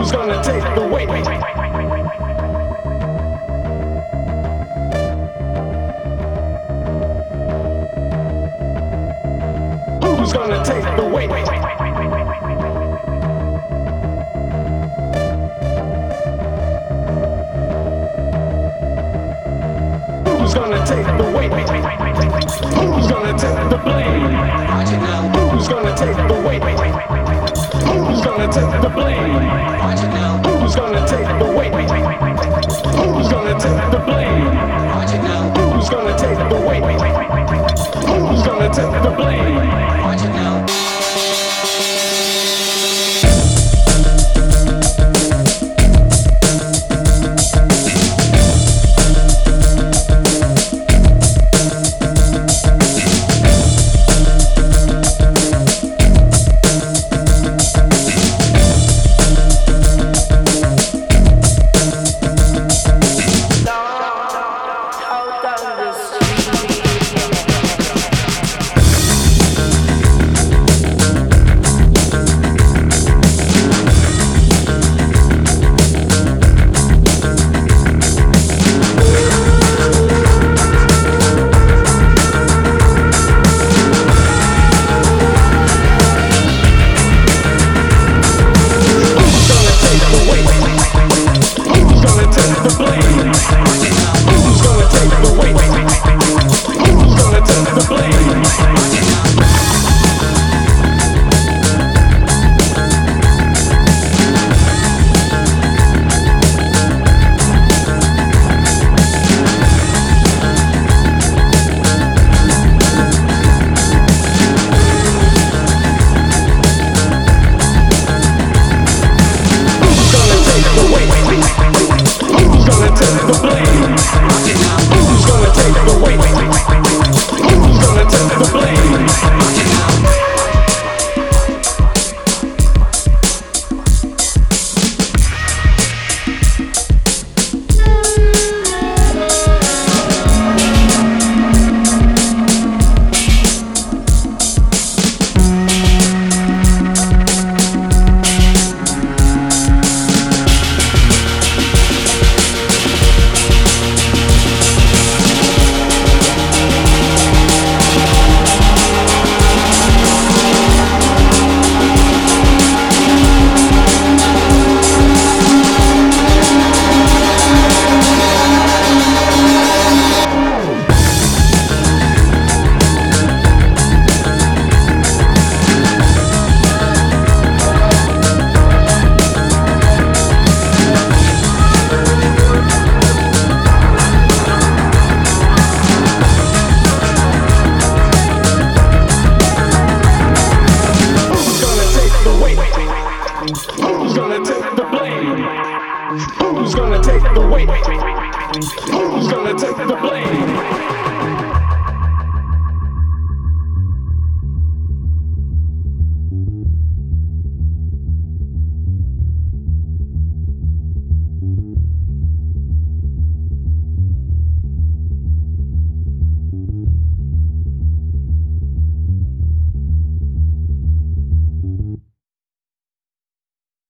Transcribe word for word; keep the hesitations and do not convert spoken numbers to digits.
Who's gonna take the weight? Who's gonna take the weight? Who's gonna take the weight? Who's gonna take the blame? Who's gonna take the weight? Who's gonna take the blame? Who's gonna take the weight? Who's gonna take the blame? Who's gonna take the weight? Who's gonna take the blame?